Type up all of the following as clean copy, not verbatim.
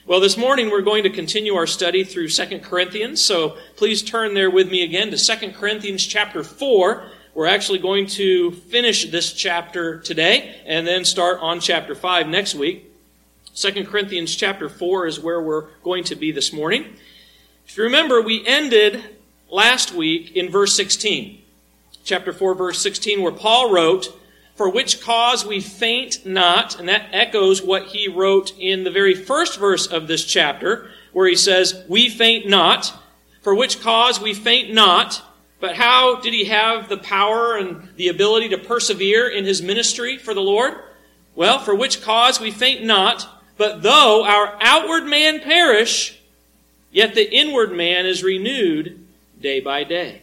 Well, this morning we're going to continue our study through 2 Corinthians, so please turn there with me again to 2 Corinthians chapter 4. We're actually going to finish this chapter today and then start on chapter 5 next week. 2 Corinthians chapter 4 is where we're going to be this morning. If you remember, we ended last week in verse 16. Chapter 4, verse 16, where Paul wrote, "For which cause we faint not," and that echoes what he wrote in the very first verse of this chapter, where he says, "We faint not." For which cause we faint not. But how did he have the power and the ability to persevere in his ministry for the Lord? Well, for which cause we faint not, but though our outward man perish, yet the inward man is renewed day by day.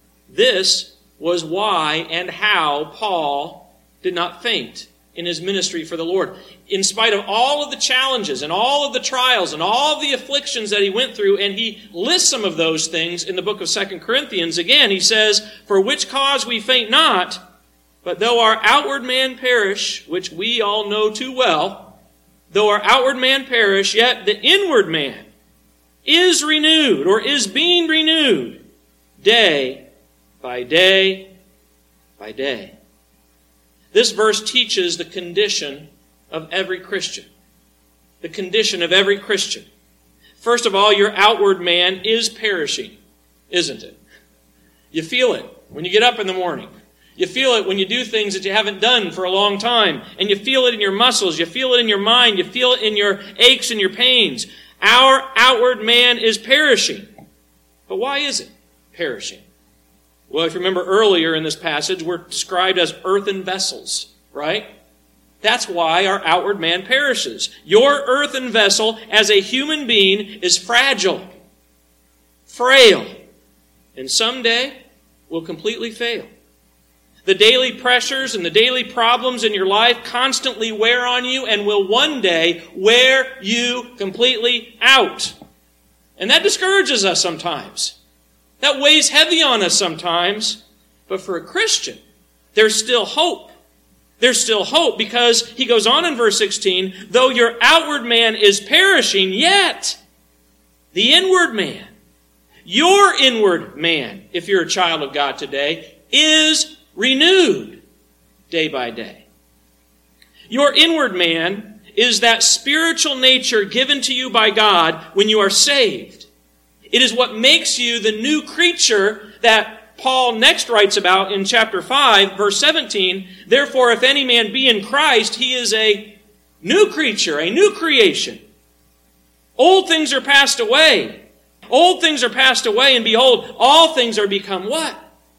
This was why and how Paul did not faint in his ministry for the Lord. In spite of all of the challenges and all of the trials and all of the afflictions that he went through, and he lists some of those things in the book of 2 Corinthians. Again, he says, "For which cause we faint not, but though our outward man perish," which we all know too well, "though our outward man perish, yet the inward man is renewed," or is being renewed, day by day by day. This verse teaches the condition of every Christian. The condition of every Christian. First of all, your outward man is perishing, isn't it? You feel it when you get up in the morning. You feel it when you do things that you haven't done for a long time. And you feel it in your muscles. You feel it in your mind. You feel it in your aches and your pains. Our outward man is perishing. But why is it perishing? Well, if you remember earlier in this passage, we're described as earthen vessels, right? That's why our outward man perishes. Your earthen vessel as a human being is fragile, frail, and someday will completely fail. The daily pressures and the daily problems in your life constantly wear on you and will one day wear you completely out. And that discourages us sometimes. That weighs heavy on us sometimes. But for a Christian, there's still hope. There's still hope because he goes on in verse 16, "Though your outward man is perishing, yet the inward man," your inward man, if you're a child of God today, "is renewed day by day." Your inward man is that spiritual nature given to you by God when you are saved. It is what makes you the new creature that Paul next writes about in chapter 5, verse 17. "Therefore, if any man be in Christ, he is a new creature, a new creation. Old things are passed away. Old things are passed away, and behold, all things are become" what?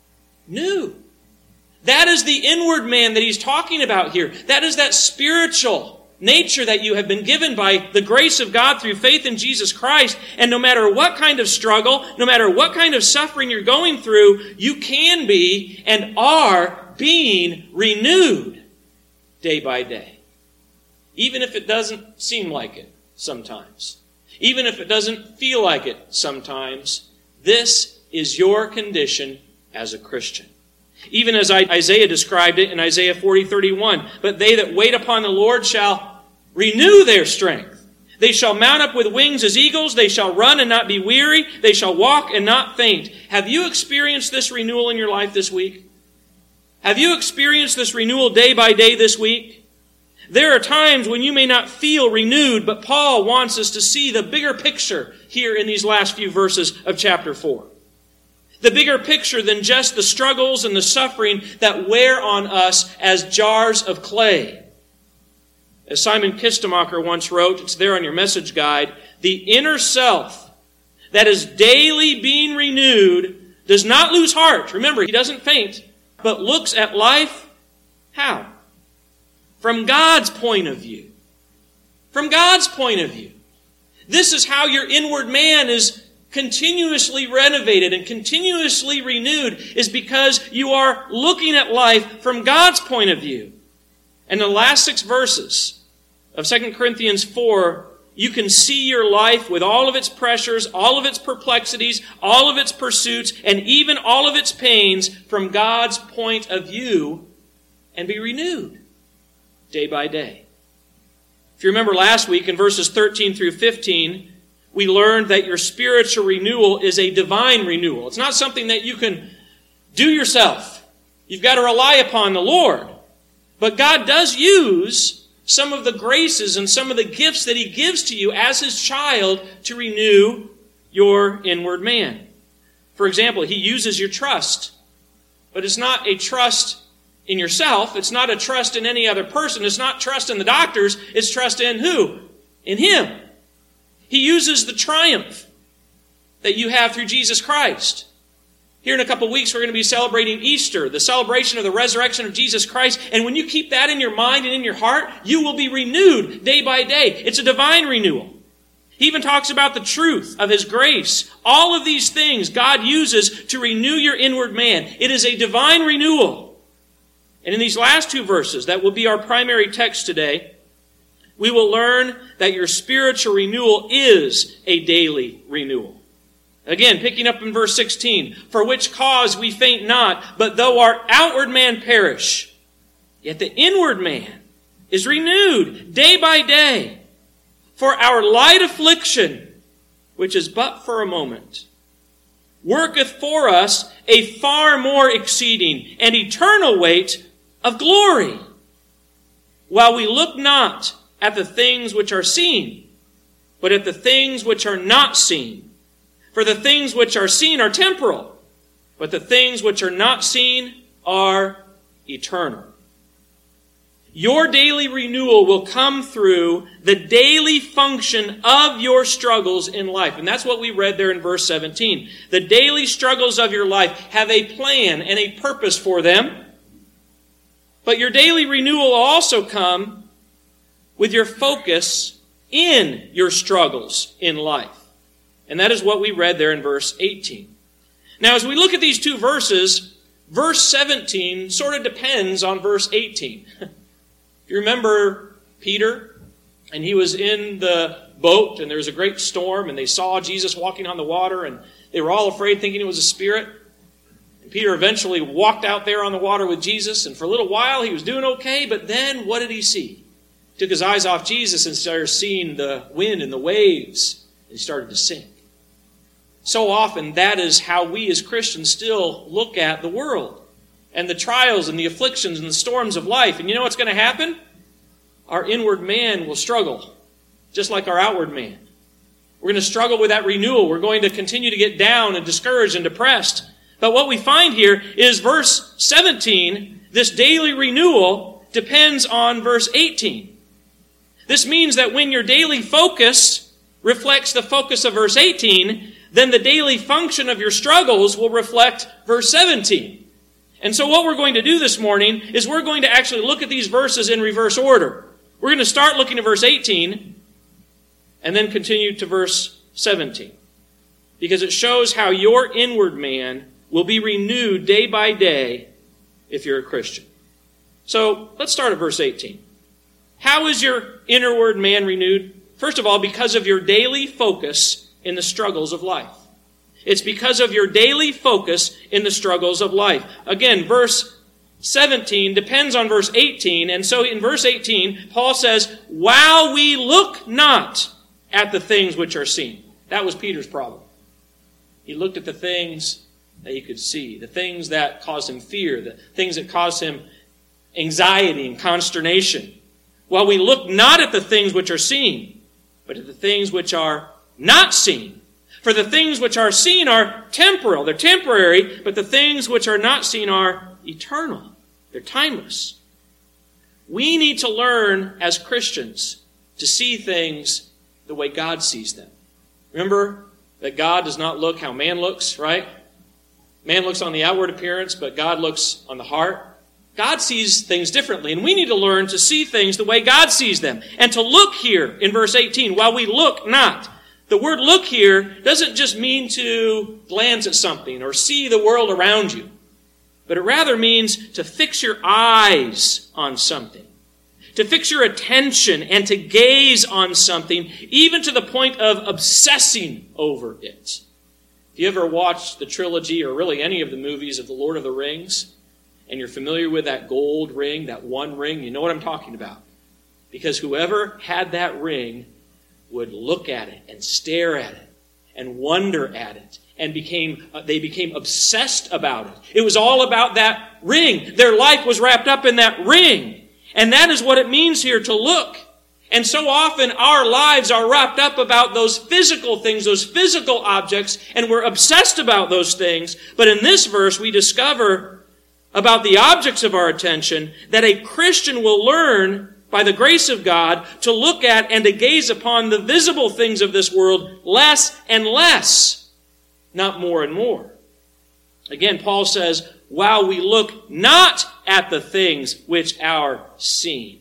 New. That is the inward man that he's talking about here. That is that spiritual nature that you have been given by the grace of God through faith in Jesus Christ. And no matter what kind of struggle, no matter what kind of suffering you're going through, you can be and are being renewed day by day. Even if it doesn't seem like it sometimes. Even if it doesn't feel like it sometimes. This is your condition as a Christian. Even as Isaiah described it in Isaiah 40:31, "But they that wait upon the Lord shall renew their strength. They shall mount up with wings as eagles. They shall run and not be weary. They shall walk and not faint." Have you experienced this renewal in your life this week? Have you experienced this renewal day by day this week? There are times when you may not feel renewed, but Paul wants us to see the bigger picture here in these last few verses of chapter 4. The bigger picture than just the struggles and the suffering that wear on us as jars of clay. As Simon Kistemacher once wrote, it's there on your message guide, "The inner self that is daily being renewed does not lose heart." Remember, he doesn't faint, but looks at life, how? From God's point of view. From God's point of view. This is how your inward man is continuously renovated and continuously renewed, is because you are looking at life from God's point of view. And the last 6 verses of 2 Corinthians 4, you can see your life with all of its pressures, all of its perplexities, all of its pursuits, and even all of its pains from God's point of view and be renewed day by day. If you remember last week in verses 13 through 15, we learned that your spiritual renewal is a divine renewal. It's not something that you can do yourself. You've got to rely upon the Lord. But God does use some of the graces and some of the gifts that He gives to you as His child to renew your inward man. For example, He uses your trust. But it's not a trust in yourself. It's not a trust in any other person. It's not trust in the doctors. It's trust in who? In Him. He uses the triumph that you have through Jesus Christ. Here in a couple of weeks, we're going to be celebrating Easter, the celebration of the resurrection of Jesus Christ. And when you keep that in your mind and in your heart, you will be renewed day by day. It's a divine renewal. He even talks about the truth of His grace. All of these things God uses to renew your inward man. It is a divine renewal. And in these last two verses, that will be our primary text today, we will learn that your spiritual renewal is a daily renewal. Again, picking up in verse 16, for which cause we faint not, but though our outward man perish, yet the inward man is renewed day by day. For our light affliction, which is but for a moment, worketh for us a far more exceeding and eternal weight of glory, while we look not at the things which are seen, but at the things which are not seen. For the things which are seen are temporal, but the things which are not seen are eternal. Your daily renewal will come through the daily function of your struggles in life. And that's what we read there in verse 17. The daily struggles of your life have a plan and a purpose for them. But your daily renewal will also come with your focus in your struggles in life. And that is what we read there in verse 18. Now, as we look at these two verses, verse 17 sort of depends on verse 18. You remember Peter, and he was in the boat, and there was a great storm, and they saw Jesus walking on the water, and they were all afraid, thinking it was a spirit. And Peter eventually walked out there on the water with Jesus, and for a little while he was doing okay, but then what did he see? He took his eyes off Jesus and started seeing the wind and the waves, and he started to sink. So often that is how we as Christians still look at the world and the trials and the afflictions and the storms of life. And you know what's going to happen? Our inward man will struggle, just like our outward man. We're going to struggle with that renewal. We're going to continue to get down and discouraged and depressed. But what we find here is verse 17, this daily renewal depends on verse 18. This means that when your daily focus reflects the focus of verse 18, then the daily function of your struggles will reflect verse 17. And so what we're going to do this morning is we're going to actually look at these verses in reverse order. We're going to start looking at verse 18 and then continue to verse 17. Because it shows how your inward man will be renewed day by day if you're a Christian. So let's start at verse 18. How is your inward man renewed? First of all, because of your daily focus in the struggles of life. It's because of your daily focus in the struggles of life. Again, verse 17 depends on verse 18. And so in verse 18, Paul says, while we look not at the things which are seen. That was Peter's problem. He looked at the things that he could see, the things that caused him fear, the things that caused him anxiety and consternation. While we look not at the things which are seen, but at the things which are not seen. For the things which are seen are temporal. They're temporary, but the things which are not seen are eternal. They're timeless. We need to learn as Christians to see things the way God sees them. Remember that God does not look how man looks, right? Man looks on the outward appearance, but God looks on the heart. God sees things differently, and we need to learn to see things the way God sees them. And to look here in verse 18, while we look not. The word look here doesn't just mean to glance at something or see the world around you, but it rather means to fix your eyes on something, to fix your attention and to gaze on something, even to the point of obsessing over it. If you ever watched the trilogy or really any of the movies of The Lord of the Rings, and you're familiar with that gold ring, that one ring, you know what I'm talking about. Because whoever had that ring would look at it and stare at it and wonder at it. And they became obsessed about it. It was all about that ring. Their life was wrapped up in that ring. And that is what it means here to look. And so often our lives are wrapped up about those physical things, those physical objects, and we're obsessed about those things. But in this verse, we discover about the objects of our attention that a Christian will learn, by the grace of God, to look at and to gaze upon the visible things of this world less and less, not more and more. Again, Paul says, while we look not at the things which are seen.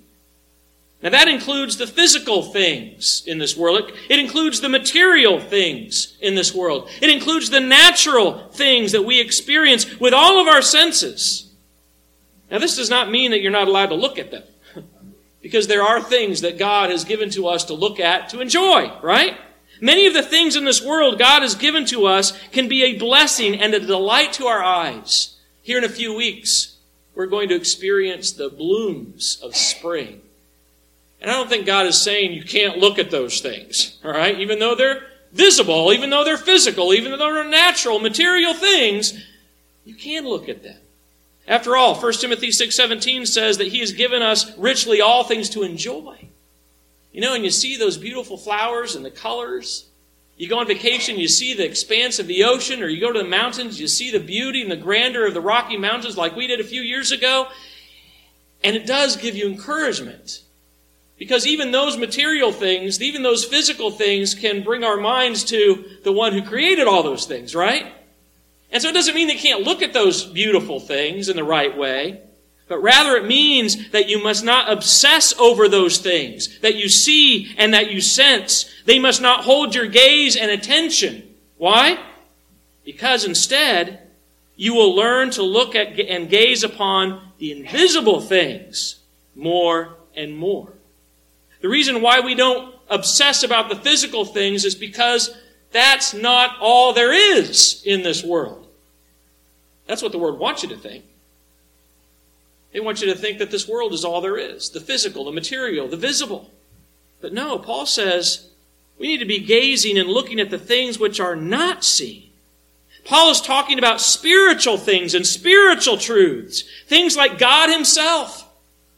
Now that includes the physical things in this world. It includes the material things in this world. It includes the natural things that we experience with all of our senses. Now this does not mean that you're not allowed to look at them. Because there are things that God has given to us to look at, to enjoy, right? Many of the things in this world God has given to us can be a blessing and a delight to our eyes. Here in a few weeks, we're going to experience the blooms of spring. And I don't think God is saying you can't look at those things, all right? Even though they're visible, even though they're physical, even though they're natural, material things, you can look at them. After all, 1 Timothy 6:17 says that He has given us richly all things to enjoy. You know, and you see those beautiful flowers and the colors. You go on vacation, you see the expanse of the ocean, or you go to the mountains, you see the beauty and the grandeur of the Rocky Mountains like we did a few years ago. And it does give you encouragement. Because even those material things, even those physical things can bring our minds to the one who created all those things, right? And so it doesn't mean that you can't look at those beautiful things in the right way, but rather it means that you must not obsess over those things that you see and that you sense. They must not hold your gaze and attention. Why? Because instead, you will learn to look at and gaze upon the invisible things more and more. The reason why we don't obsess about the physical things is because that's not all there is in this world. That's what the world wants you to think. They want you to think that this world is all there is. The physical, the material, the visible. But no, Paul says we need to be gazing and looking at the things which are not seen. Paul is talking about spiritual things and spiritual truths. Things like God Himself.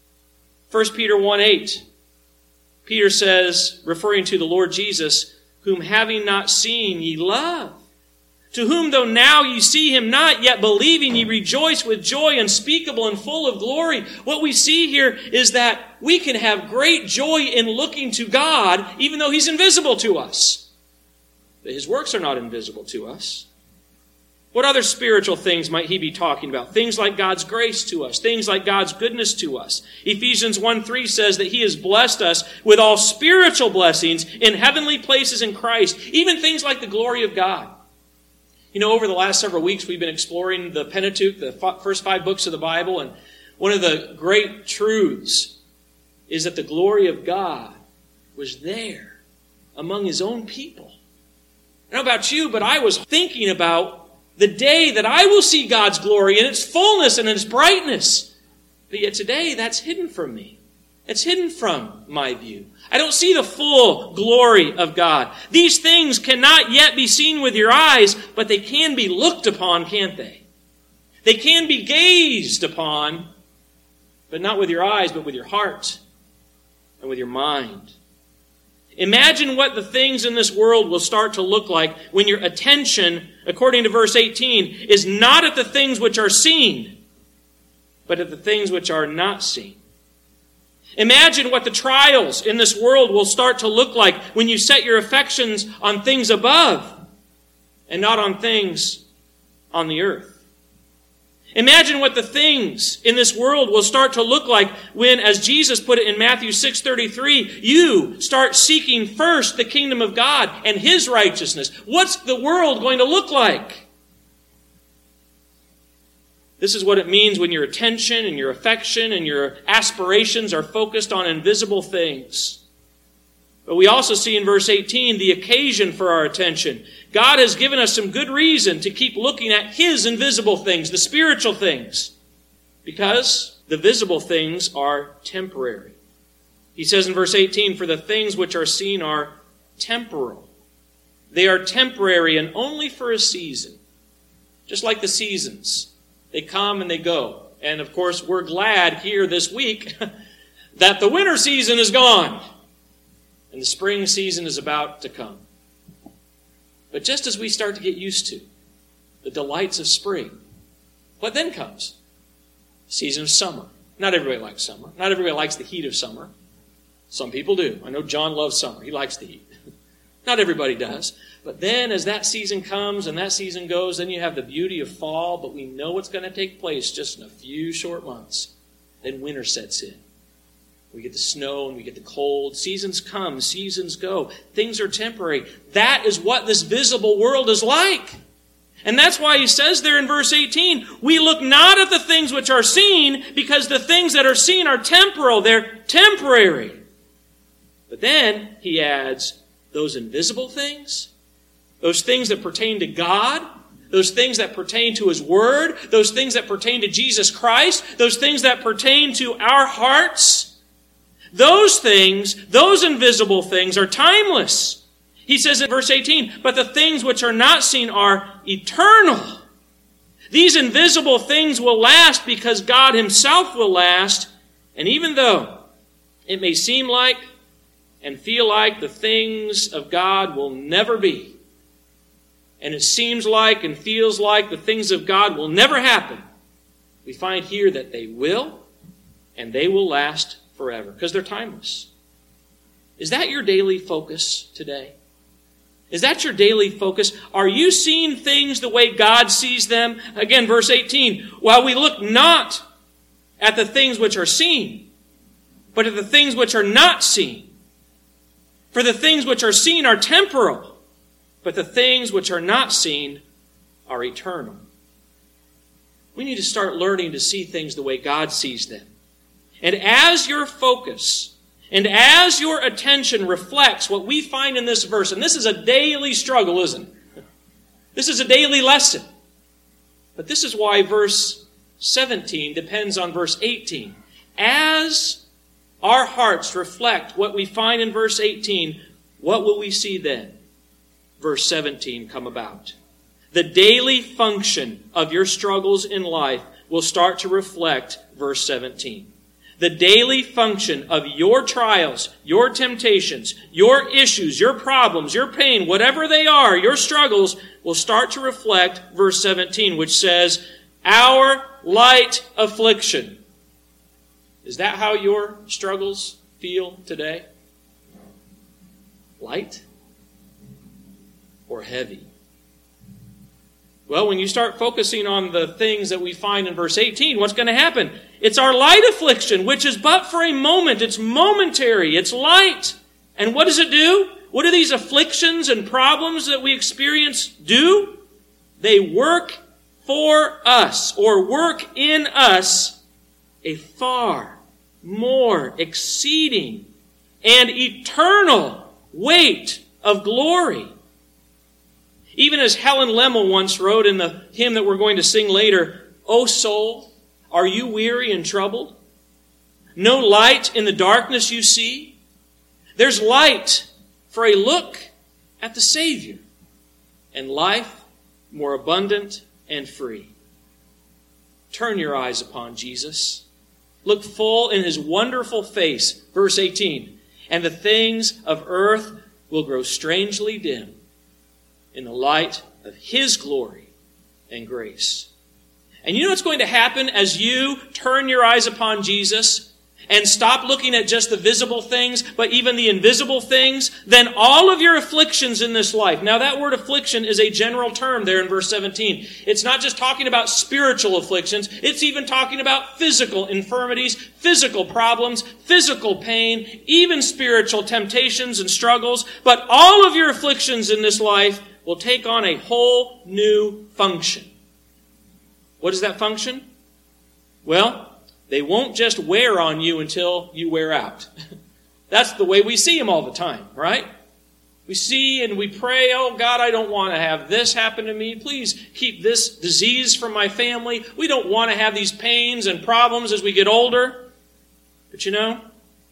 1 Peter 1:8. Peter says, referring to the Lord Jesus, whom having not seen ye love, to whom though now ye see Him not, yet believing ye rejoice with joy unspeakable and full of glory. What we see here is that we can have great joy in looking to God, even though He's invisible to us. But His works are not invisible to us. What other spiritual things might he be talking about? Things like God's grace to us. Things like God's goodness to us. Ephesians 1:3 says that He has blessed us with all spiritual blessings in heavenly places in Christ. Even things like the glory of God. You know, over the last several weeks, we've been exploring the Pentateuch, the first 5 books of the Bible. And one of the great truths is that the glory of God was there among His own people. I don't know about you, but I was thinking about the day that I will see God's glory in its fullness and its brightness. But yet today, that's hidden from me. It's hidden from my view. I don't see the full glory of God. These things cannot yet be seen with your eyes, but they can be looked upon, can't they? They can be gazed upon, but not with your eyes, but with your heart and with your mind. Imagine what the things in this world will start to look like when your attention, according to verse 18, is not at the things which are seen, but at the things which are not seen. Imagine what the trials in this world will start to look like when you set your affections on things above and not on things on the earth. Imagine what the things in this world will start to look like when, as Jesus put it in Matthew 6:33, you start seeking first the kingdom of God and His righteousness. What's the world going to look like? This is what it means when your attention and your affection and your aspirations are focused on invisible things. But we also see in verse 18 the occasion for our attention. God has given us some good reason to keep looking at His invisible things, the spiritual things, because the visible things are temporary. He says in verse 18, "For the things which are seen are temporal." They are temporary and only for a season. Just like the seasons. They come and they go. And of course, we're glad here this week that the winter season is gone and the spring season is about to come. But just as we start to get used to the delights of spring, what then comes? The season of summer. Not everybody likes summer. Not everybody likes the heat of summer. Some people do. I know John loves summer. He likes the heat. Not everybody does. But then as that season comes and that season goes, then you have the beauty of fall, but we know what's going to take place just in a few short months. Then winter sets in. We get the snow and we get the cold. Seasons come, seasons go. Things are temporary. That is what this visible world is like. And that's why he says there in verse 18, "We look not at the things which are seen, because the things that are seen are temporal." They're temporary. But then he adds, those invisible things, those things that pertain to God, those things that pertain to His Word, those things that pertain to Jesus Christ, those things that pertain to our hearts, those things, those invisible things are timeless. He says in verse 18, "But the things which are not seen are eternal." These invisible things will last because God Himself will last. And even though it may seem like and feel like the things of God will never be, and it seems like and feels like the things of God will never happen, we find here that they will, and they will last forever, because they're timeless. Is that your daily focus today? Is that your daily focus? Are you seeing things the way God sees them? Again, verse 18, "While we look not at the things which are seen, but at the things which are not seen. For the things which are seen are temporal, but the things which are not seen are eternal." We need to start learning to see things the way God sees them. And as your focus and as your attention reflects what we find in this verse, and this is a daily struggle, isn't it? This is a daily lesson. But this is why verse 17 depends on verse 18. As our hearts reflect what we find in verse 18, what will we see then? Verse 17 come about. The daily function of your struggles in life will start to reflect verse 17. The daily function of your trials, your temptations, your issues, your problems, your pain, whatever they are, your struggles, will start to reflect verse 17, which says, "Our light affliction." Is that how your struggles feel today? Light or heavy? Well, when you start focusing on the things that we find in verse 18, what's going to happen? It's our light affliction, which is but for a moment. It's momentary. It's light. And what does it do? What do these afflictions and problems that we experience do? They work for us, or work in us, a far more exceeding and eternal weight of glory. Even as Helen Lemmel once wrote in the hymn that we're going to sing later, "O soul, are you weary and troubled? No light in the darkness you see? There's light for a look at the Savior, and life more abundant and free." Turn your eyes upon Jesus. Look full in His wonderful face. Verse 18, "And the things of earth will grow strangely dim in the light of His glory and grace." And you know what's going to happen as you turn your eyes upon Jesus and stop looking at just the visible things, but even the invisible things? Then all of your afflictions in this life. Now that word affliction is a general term there in verse 17. It's not just talking about spiritual afflictions. It's even talking about physical infirmities, physical problems, physical pain, even spiritual temptations and struggles. But all of your afflictions in this life will take on a whole new function. What is that function? Well, they won't just wear on you until you wear out. That's the way we see them all the time, right? We see and we pray, "Oh God, I don't want to have this happen to me. Please keep this disease from my family. We don't want to have these pains and problems as we get older." But you know,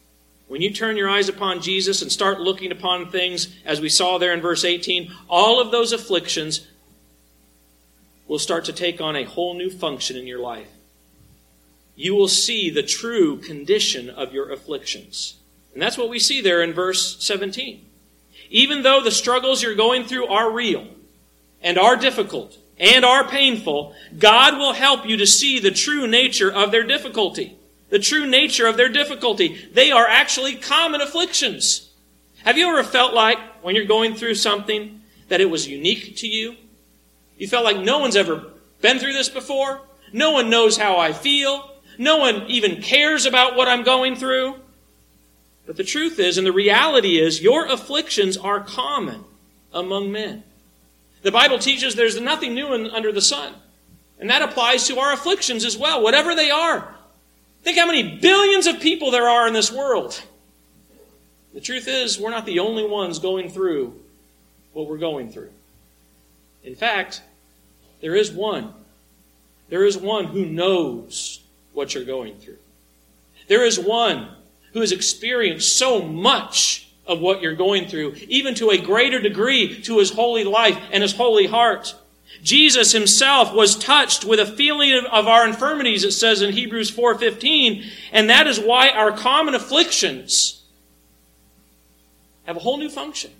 when you turn your eyes upon Jesus and start looking upon things, as we saw there in verse 18, all of those afflictions will start to take on a whole new function in your life. You will see the true condition of your afflictions. And that's what we see there in verse 17. Even though the struggles you're going through are real and are difficult and are painful, God will help you to see the true nature of their difficulty. The true nature of their difficulty. They are actually common afflictions. Have you ever felt like, when you're going through something, that it was unique to you? You felt like no one's ever been through this before? No one knows how I feel. No one even cares about what I'm going through. But the truth is, and the reality is, your afflictions are common among men. The Bible teaches there's nothing new under the sun. And that applies to our afflictions as well, whatever they are. Think how many billions of people there are in this world. The truth is, we're not the only ones going through what we're going through. In fact, there is one. There is one who knows what you're going through. There is one who has experienced so much of what you're going through, even to a greater degree to his holy life and his holy heart. Jesus himself was touched with a feeling of our infirmities, it says in Hebrews 4:15, and that is why our common afflictions have a whole new function.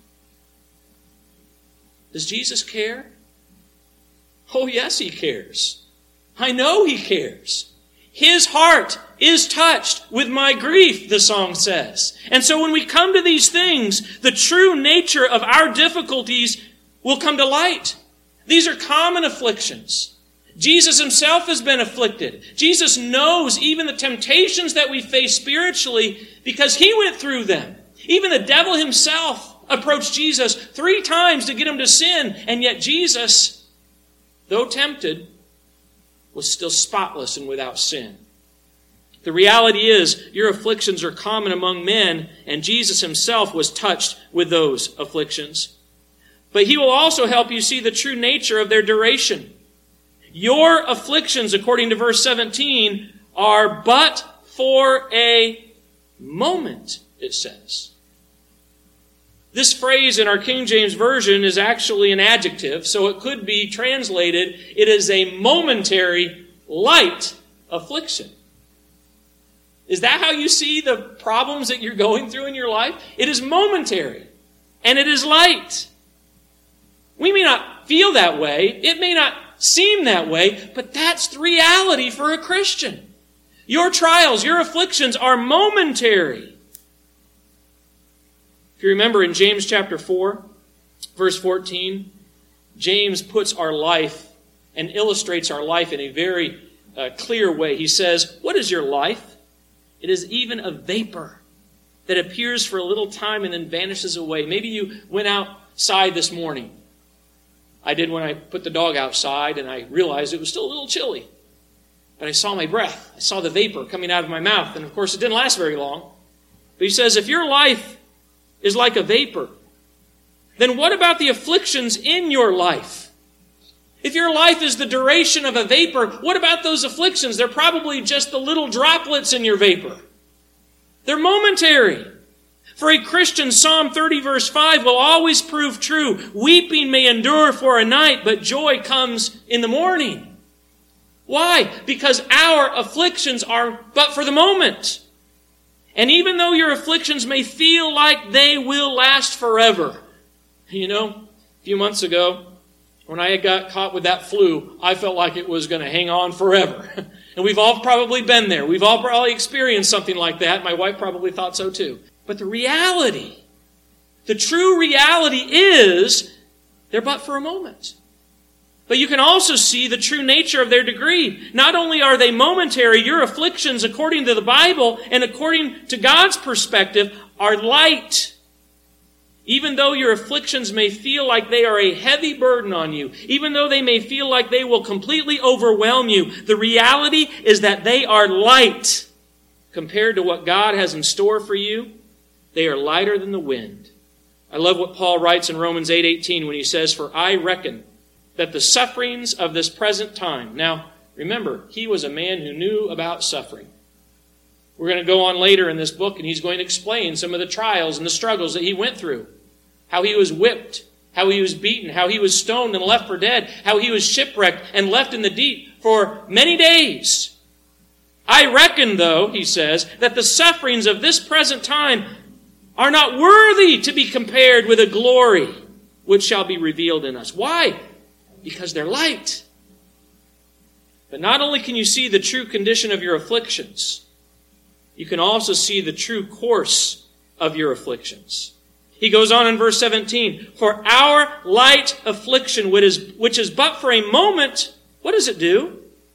Does Jesus care? Oh, yes, he cares. I know he cares. His heart is touched with my grief, the song says. And so when we come to these things, the true nature of our difficulties will come to light. These are common afflictions. Jesus himself has been afflicted. Jesus knows even the temptations that we face spiritually because he went through them. Even the devil himself approached Jesus 3 times to get him to sin, and yet Jesus, though tempted, was still spotless and without sin. The reality is, your afflictions are common among men, and Jesus himself was touched with those afflictions. But he will also help you see the true nature of their duration. Your afflictions, according to verse 17, are but for a moment, it says. This phrase in our King James Version is actually an adjective, so it could be translated, it is a momentary, light affliction. Is that how you see the problems that you're going through in your life? It is momentary, and it is light. We may not feel that way, it may not seem that way, but that's the reality for a Christian. Your trials, your afflictions are momentary. If you remember in James chapter 4, verse 14, James puts our life and illustrates our life in a very clear way. He says, what is your life? It is even a vapor that appears for a little time and then vanishes away. Maybe you went outside this morning. I did when I put the dog outside and I realized it was still a little chilly. But I saw my breath. I saw the vapor coming out of my mouth. And of course it didn't last very long. But he says, if your life is like a vapor, then what about the afflictions in your life? If your life is the duration of a vapor, what about those afflictions? They're probably just the little droplets in your vapor. They're momentary. For a Christian, Psalm 30 verse 5 will always prove true. Weeping may endure for a night, but joy comes in the morning. Why? Because our afflictions are but for the moment. And even though your afflictions may feel like they will last forever. You know, a few months ago, when I got caught with that flu, I felt like it was going to hang on forever. And we've all probably been there. We've all probably experienced something like that. My wife probably thought so too. But the reality, the true reality is, they're but for a moment. But you can also see the true nature of their degree. Not only are they momentary, your afflictions, according to the Bible and according to God's perspective, are light. Even though your afflictions may feel like they are a heavy burden on you, even though they may feel like they will completely overwhelm you, the reality is that they are light. Compared to what God has in store for you, they are lighter than the wind. I love what Paul writes in Romans 8:18 when he says, for I reckon that the sufferings of this present time. Now, remember, he was a man who knew about suffering. We're going to go on later in this book, and he's going to explain some of the trials and the struggles that he went through. How he was whipped, how he was beaten, how he was stoned and left for dead, how he was shipwrecked and left in the deep for many days. I reckon, though, he says, that the sufferings of this present time are not worthy to be compared with the glory which shall be revealed in us. Why? Because they're light. But not only can you see the true condition of your afflictions, you can also see the true course of your afflictions. He goes on in verse 17, for our light affliction, which is but for a moment, what does it do?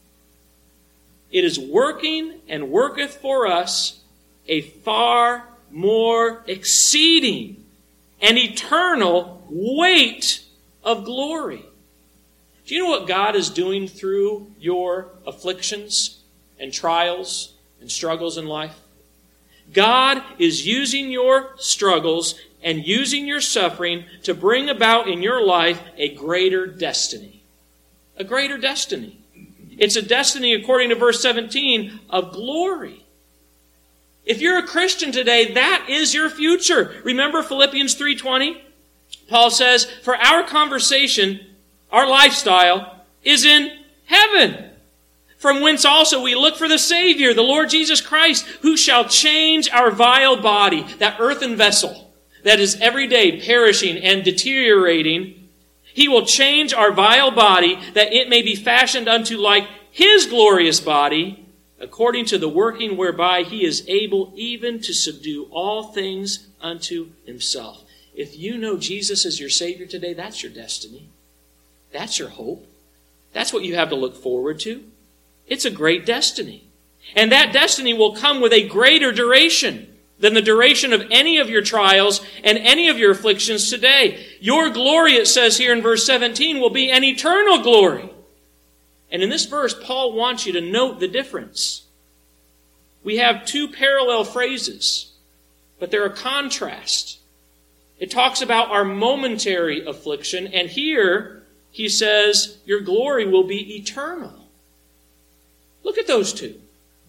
It is working and worketh for us a far more exceeding and eternal weight of glory. Do you know what God is doing through your afflictions and trials and struggles in life? God is using your struggles and using your suffering to bring about in your life a greater destiny. A greater destiny. It's a destiny, according to verse 17, of glory. If you're a Christian today, that is your future. Remember Philippians 3:20? Paul says, for our conversation, our lifestyle, is in heaven, from whence also we look for the Savior, the Lord Jesus Christ, who shall change our vile body, that earthen vessel that is every day perishing and deteriorating. He will change our vile body, that it may be fashioned unto like His glorious body, according to the working whereby He is able even to subdue all things unto Himself. If you know Jesus as your Savior today, that's your destiny. That's your hope. That's what you have to look forward to. It's a great destiny. And that destiny will come with a greater duration than the duration of any of your trials and any of your afflictions today. Your glory, it says here in verse 17, will be an eternal glory. And in this verse, Paul wants you to note the difference. We have two parallel phrases, but they're a contrast. It talks about our momentary affliction, and here he says, your glory will be eternal. Look at those two.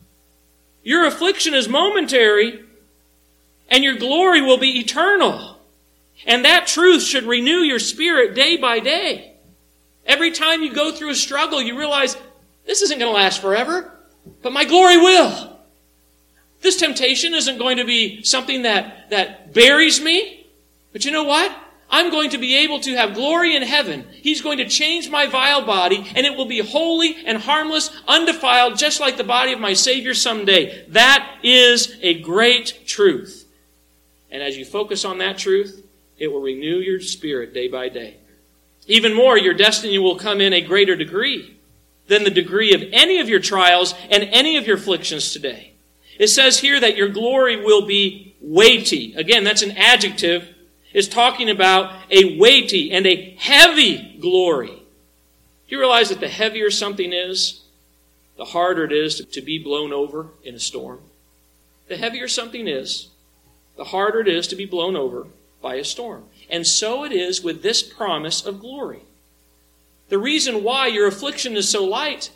Your affliction is momentary, and your glory will be eternal. And that truth should renew your spirit day by day. Every time you go through a struggle, you realize, this isn't going to last forever, but my glory will. This temptation isn't going to be something that buries me, but you know what? I'm going to be able to have glory in heaven. He's going to change my vile body, and it will be holy and harmless, undefiled, just like the body of my Savior someday. That is a great truth. And as you focus on that truth, it will renew your spirit day by day. Even more, your destiny will come in a greater degree than the degree of any of your trials and any of your afflictions today. It says here that your glory will be weighty. Again, that's an adjective. It's talking about a weighty and a heavy glory. Do you realize that the heavier something is, the harder it is to be blown over in a storm? The heavier something is, the harder it is to be blown over by a storm. And so it is with this promise of glory. The reason why your affliction is so light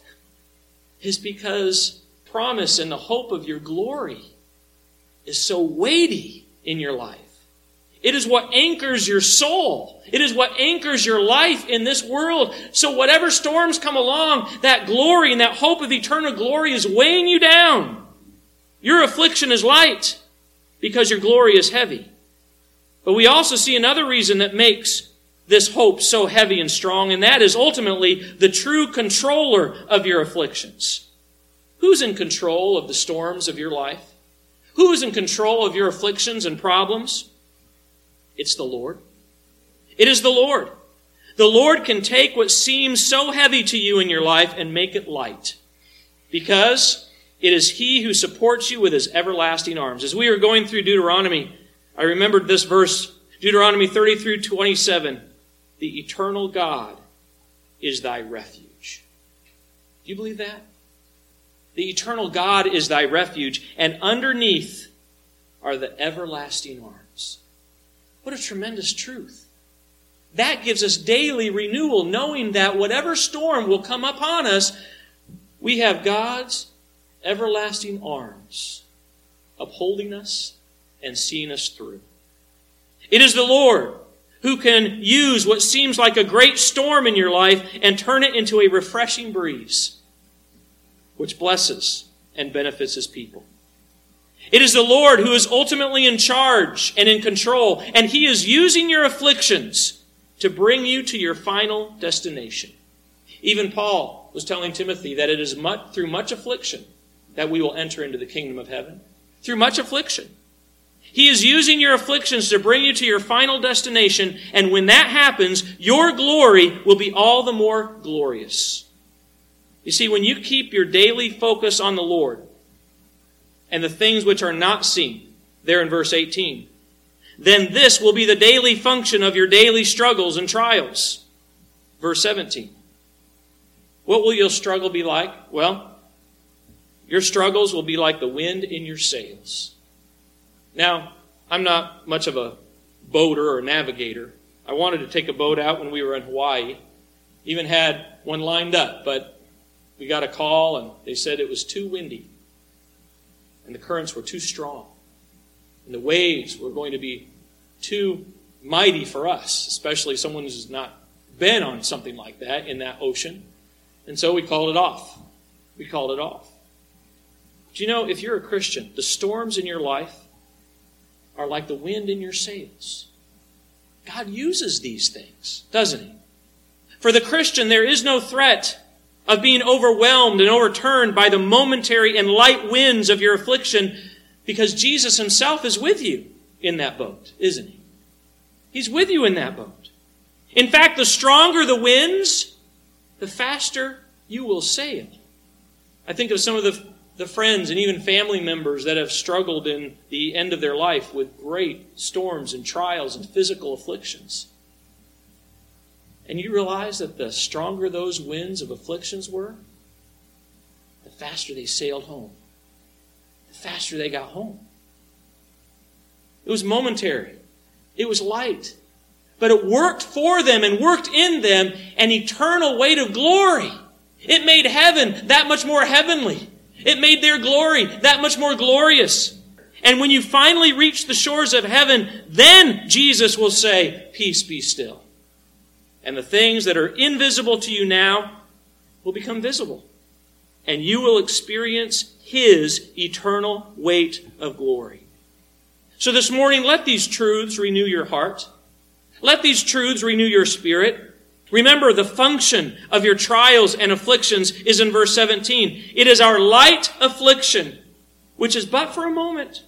is because promise and the hope of your glory is so weighty in your life. It is what anchors your soul. It is what anchors your life in this world. So whatever storms come along, that glory and that hope of eternal glory is weighing you down. Your affliction is light because your glory is heavy. But we also see another reason that makes this hope so heavy and strong, and that is ultimately the true controller of your afflictions. Who's in control of the storms of your life? Who is in control of your afflictions and problems? It's the Lord. It is the Lord. The Lord can take what seems so heavy to you in your life and make it light, because it is He who supports you with His everlasting arms. As we were going through Deuteronomy, I remembered this verse, Deuteronomy 30-27. The eternal God is thy refuge. Do you believe that? The eternal God is thy refuge, and underneath are the everlasting arms. What a tremendous truth. That gives us daily renewal, knowing that whatever storm will come upon us, we have God's everlasting arms upholding us and seeing us through. It is the Lord who can use what seems like a great storm in your life and turn it into a refreshing breeze, which blesses and benefits His people. It is the Lord who is ultimately in charge and in control, and He is using your afflictions to bring you to your final destination. Even Paul was telling Timothy that it is through much affliction that we will enter into the kingdom of heaven. Through much affliction. He is using your afflictions to bring you to your final destination, and when that happens, your glory will be all the more glorious. You see, when you keep your daily focus on the Lord and the things which are not seen, there in verse 18, then this will be the daily function of your daily struggles and trials. Verse 17. What will your struggle be like? Well, your struggles will be like the wind in your sails. Now, I'm not much of a boater or navigator. I wanted to take a boat out when we were in Hawaii. Even had one lined up, but we got a call and they said it was too windy. And the currents were too strong. And the waves were going to be too mighty for us, especially someone who's not been on something like that in that ocean. And so we called it off. We called it off. But you know, if you're a Christian, the storms in your life are like the wind in your sails. God uses these things, doesn't He? For the Christian, there is no threat of being overwhelmed and overturned by the momentary and light winds of your affliction, because Jesus Himself is with you in that boat, isn't He? He's with you in that boat. In fact, the stronger the winds, the faster you will sail. I think of some of the friends and even family members that have struggled in the end of their life with great storms and trials and physical afflictions. And you realize that the stronger those winds of afflictions were, the faster they sailed home. The faster they got home. It was momentary. It was light. But it worked for them and worked in them an eternal weight of glory. It made heaven that much more heavenly. It made their glory that much more glorious. And when you finally reach the shores of heaven, then Jesus will say, "Peace, be still." And the things that are invisible to you now will become visible. And you will experience His eternal weight of glory. So this morning, let these truths renew your heart. Let these truths renew your spirit. Remember, the function of your trials and afflictions is in verse 17. It is our light affliction, which is but for a moment,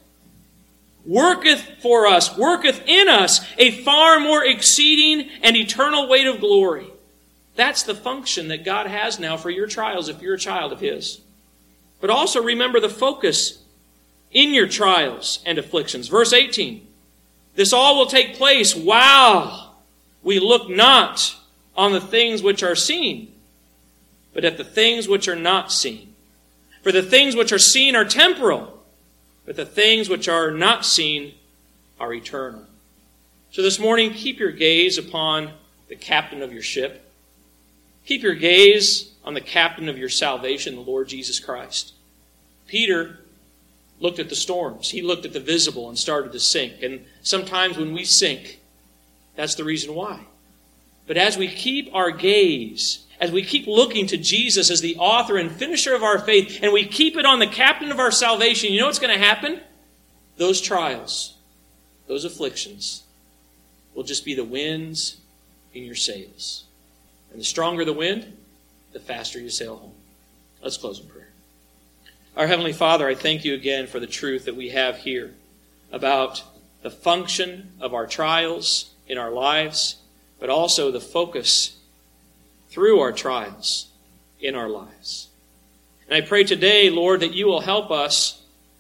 worketh for us, worketh in us a far more exceeding and eternal weight of glory. That's the function that God has now for your trials if you're a child of His. But also remember the focus in your trials and afflictions. Verse 18. This all will take place while we look not on the things which are seen, but at the things which are not seen. For the things which are seen are temporal, but the things which are not seen are eternal. So this morning, keep your gaze upon the captain of your ship. Keep your gaze on the captain of your salvation, the Lord Jesus Christ. Peter looked at the storms. He looked at the visible and started to sink. And sometimes when we sink, that's the reason why. But as we keep our gaze, as we keep looking to Jesus as the author and finisher of our faith, and we keep it on the captain of our salvation, you know what's going to happen? Those trials, those afflictions, will just be the winds in your sails. And the stronger the wind, the faster you sail home. Let's close in prayer. Our Heavenly Father, I thank You again for the truth that we have here about the function of our trials in our lives, but also the focus through our trials in our lives. And I pray today, Lord, that You will help us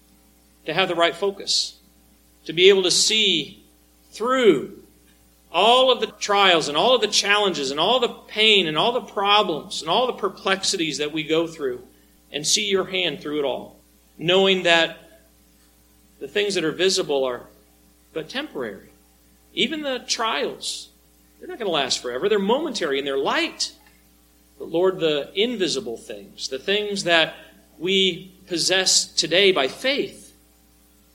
to have the right focus, to be able to see through all of the trials and all of the challenges and all the pain and all the problems and all the perplexities that we go through, and see Your hand through it all, knowing that the things that are visible are but temporary. Even the trials, they're not going to last forever. They're momentary and they're light. But Lord, the invisible things, the things that we possess today by faith,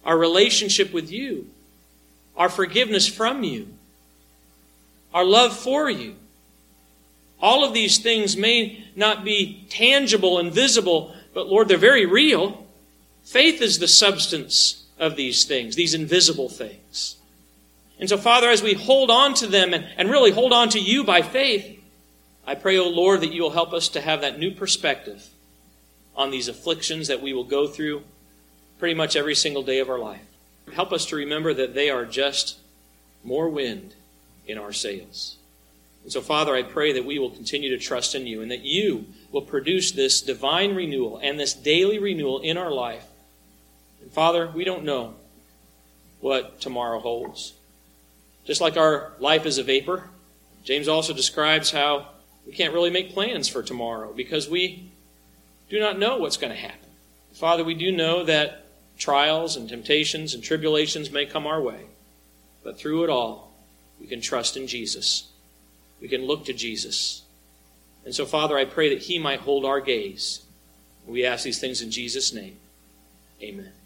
our relationship with you, our forgiveness from you, our love for you. All of these things may not be tangible and visible, but Lord, they're very real. Faith is the substance of these things, these invisible things. And so, Father, as we hold on to them and really hold on to you by faith, I pray, O Lord, that you will help us to have that new perspective on these afflictions that we will go through pretty much every single day of our life. Help us to remember that they are just more wind in our sails. And so, Father, I pray that we will continue to trust in you and that you will produce this divine renewal and this daily renewal in our life. And Father, we don't know what tomorrow holds. Just like our life is a vapor, James also describes how we can't really make plans for tomorrow because we do not know what's going to happen. Father, we do know that trials and temptations and tribulations may come our way, but through it all, we can trust in Jesus. We can look to Jesus. And so, Father, I pray that he might hold our gaze. We ask these things in Jesus' name. Amen.